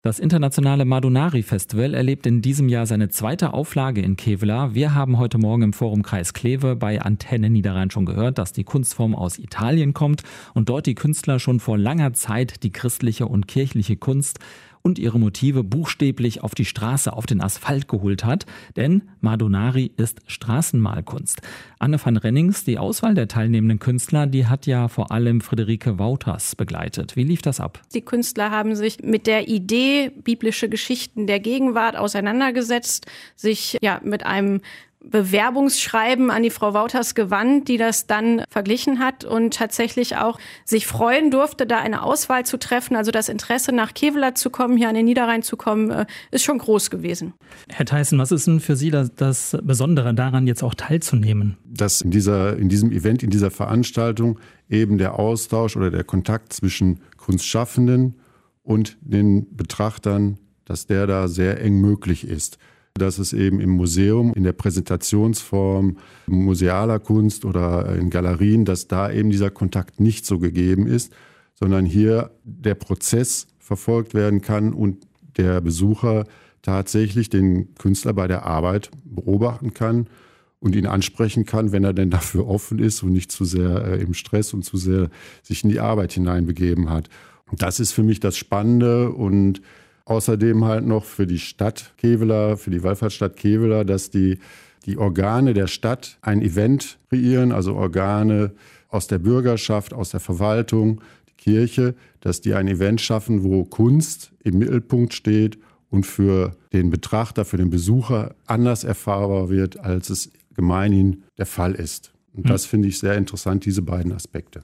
Das internationale Madonari-Festival erlebt in diesem Jahr seine zweite Auflage in Kevela. Wir haben heute Morgen im Forum Kreis Kleve bei Antenne Niederrhein schon gehört, dass die Kunstform aus Italien kommt und dort die Künstler schon vor langer Zeit die christliche und kirchliche Kunst und ihre Motive buchstäblich auf die Straße, auf den Asphalt geholt hat. Denn Madonari ist Straßenmalkunst. Anne van Rennings, die Auswahl der teilnehmenden Künstler, die hat ja vor allem Friederike Wouters begleitet. Wie lief das ab? Die Künstler haben sich mit der Idee biblische Geschichten der Gegenwart auseinandergesetzt, sich mit einem Bewerbungsschreiben an die Frau Wouters gewandt, die das dann verglichen hat und tatsächlich auch sich freuen durfte, da eine Auswahl zu treffen. Also das Interesse, nach Kevela zu kommen, hier an den Niederrhein zu kommen, ist schon groß gewesen. Herr Theissen, was ist denn für Sie das Besondere daran, jetzt auch teilzunehmen? Dass in diesem Event, in dieser Veranstaltung eben der Austausch oder der Kontakt zwischen Kunstschaffenden und den Betrachtern, dass der da sehr eng möglich ist. Dass es eben im Museum, in der Präsentationsform musealer Kunst oder in Galerien, dass da eben dieser Kontakt nicht so gegeben ist, sondern hier der Prozess verfolgt werden kann und der Besucher tatsächlich den Künstler bei der Arbeit beobachten kann und ihn ansprechen kann, wenn er denn dafür offen ist und nicht zu sehr im Stress und zu sehr sich in die Arbeit hineinbegeben hat. Und das ist für mich das Spannende und außerdem halt noch für die Stadt Kevela, für die Wallfahrtsstadt Kevela, dass die Organe der Stadt ein Event kreieren, also Organe aus der Bürgerschaft, aus der Verwaltung, die Kirche, dass die ein Event schaffen, wo Kunst im Mittelpunkt steht und für den Betrachter, für den Besucher anders erfahrbar wird, als es gemeinhin der Fall ist. Und das finde ich sehr interessant, diese beiden Aspekte.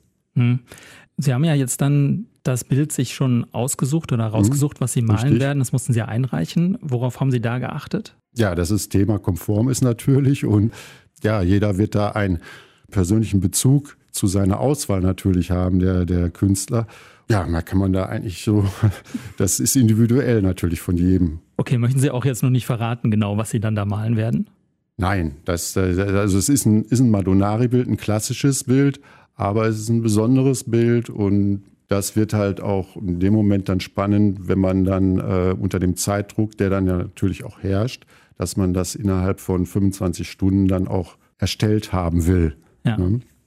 Sie haben ja jetzt dann das Bild sich schon ausgesucht oder rausgesucht, was Sie malen Richtig. werden. Das mussten Sie einreichen. Worauf haben Sie da geachtet? Ja, dass das Thema konform ist natürlich und ja, jeder wird da einen persönlichen Bezug zu seiner Auswahl natürlich haben, der Künstler. Ja, da kann man da eigentlich so, das ist individuell natürlich von jedem. Okay, möchten Sie auch jetzt noch nicht verraten, genau, was Sie dann da malen werden? Nein, es ist ein Madonari-Bild, ein klassisches Bild, aber es ist ein besonderes Bild und das wird halt auch in dem Moment dann spannend, wenn man dann unter dem Zeitdruck, der dann ja natürlich auch herrscht, dass man das innerhalb von 25 Stunden dann auch erstellt haben will. Ja.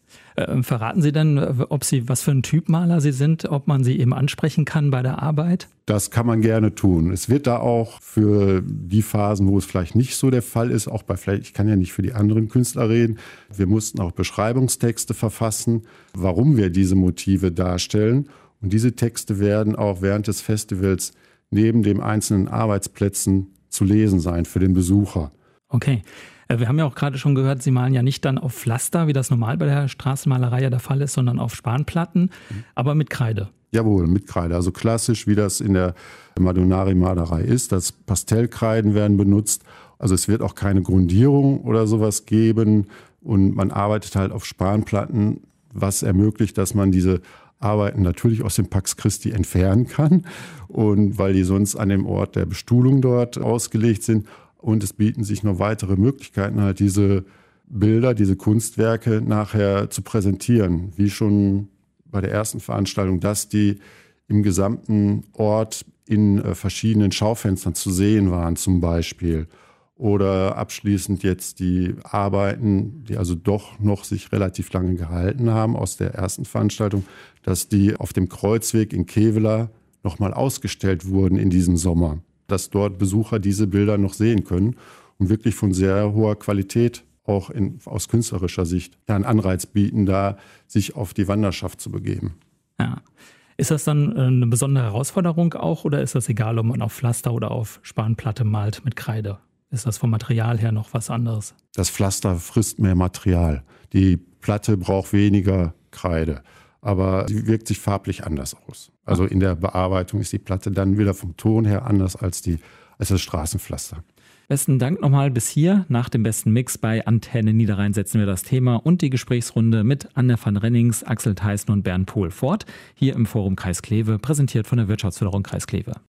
Verraten Sie denn, was für ein Typ Maler Sie sind, ob man Sie eben ansprechen kann bei der Arbeit? Das kann man gerne tun. Es wird da auch für die Phasen, wo es vielleicht nicht so der Fall ist, ich kann ja nicht für die anderen Künstler reden, wir mussten auch Beschreibungstexte verfassen, warum wir diese Motive darstellen. Und diese Texte werden auch während des Festivals neben den einzelnen Arbeitsplätzen zu lesen sein für den Besucher. Okay. Wir haben ja auch gerade schon gehört, Sie malen ja nicht dann auf Pflaster, wie das normal bei der Straßenmalerei ja der Fall ist, sondern auf Spanplatten, aber mit Kreide. Jawohl, mit Kreide. Also klassisch, wie das in der Madonari-Malerei ist. Das Pastellkreiden werden benutzt. Also es wird auch keine Grundierung oder sowas geben. Und man arbeitet halt auf Spanplatten, was ermöglicht, dass man diese Arbeiten natürlich aus dem Pax Christi entfernen kann. Und weil die sonst an dem Ort der Bestuhlung dort ausgelegt sind. Und es bieten sich noch weitere Möglichkeiten, halt diese Bilder, diese Kunstwerke nachher zu präsentieren. Wie schon bei der ersten Veranstaltung, dass die im gesamten Ort in verschiedenen Schaufenstern zu sehen waren zum Beispiel. Oder abschließend jetzt die Arbeiten, die also doch noch sich relativ lange gehalten haben aus der ersten Veranstaltung, dass die auf dem Kreuzweg in Kevela nochmal ausgestellt wurden in diesem Sommer. Dass dort Besucher diese Bilder noch sehen können und wirklich von sehr hoher Qualität auch aus künstlerischer Sicht einen Anreiz bieten, da sich auf die Wanderschaft zu begeben. Ja. Ist das dann eine besondere Herausforderung auch oder ist das egal, ob man auf Pflaster oder auf Spanplatte malt mit Kreide? Ist das vom Material her noch was anderes? Das Pflaster frisst mehr Material. Die Platte braucht weniger Kreide. Aber sie wirkt sich farblich anders aus. Also in der Bearbeitung ist die Platte dann wieder vom Ton her anders als das Straßenpflaster. Besten Dank nochmal bis hier. Nach dem besten Mix bei Antenne Niederrhein setzen wir das Thema und die Gesprächsrunde mit Anne van Rennings, Axel Theissen und Bernd Pohl fort. Hier im Forum Kreis Kleve, präsentiert von der Wirtschaftsförderung Kreis Kleve.